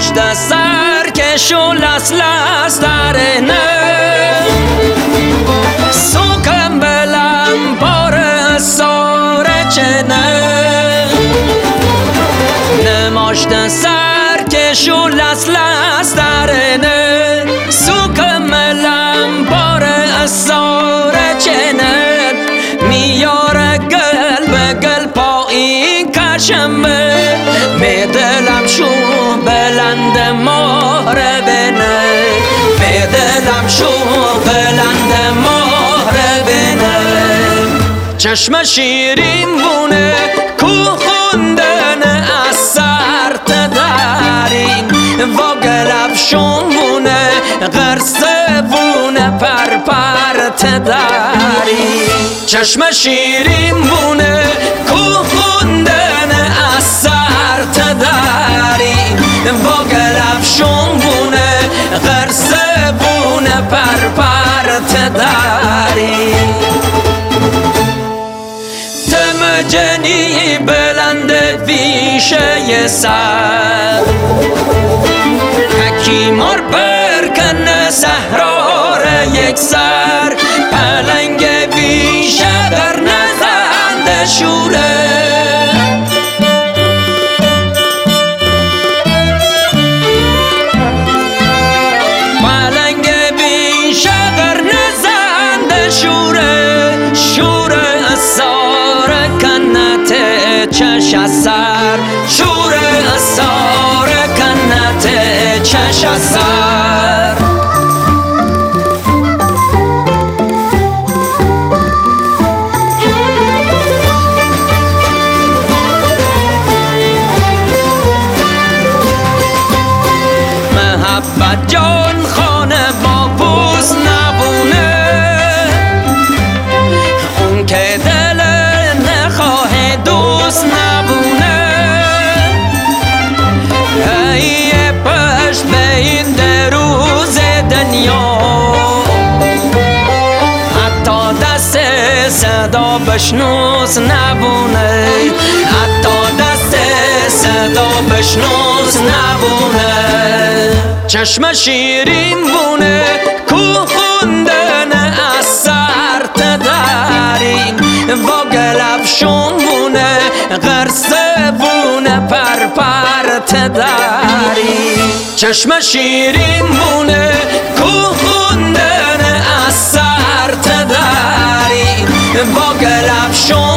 نماشته سرکش و لس لس درنه سوکم بلم بار ساره چنه نماشته سرکش و لس لس درنه سوکم بلم بار ساره چنه میاره گل به گل پایین کشمه می دلم شو بلند مهره بینه می دلم شو بلند مهره بینه چشم شیرین بونه کو خوندن از سر تدارین و گلب شون بونه غرصه بونه پر پر تدارین چشم شیرین بونه کو خوندن از سر تدارین و گلب شون بونه غرصه بونه پر پر تدارین جنی بلند ویشه سر حکیمار برکن سهرار یک سر پلنگ ویشه در نزند شوره پلنگ ویشه در نزند شوره شوره چش سر شور سار کنت چش سر محبت جان خانه با بوس نبونه اون که دل نخواه دوست نبونه ای پشت به این روز دنیا حتی دست صدا بشنوس نبونه حتی دست صدا بشنوس نبونه چشم شیرین بونه کو خوندن از سر تدارین و گلب شون بونه غرصه بونه پر پر تدارین چشم شیرین بونه کو خوندن از سر تدارین و گلب شون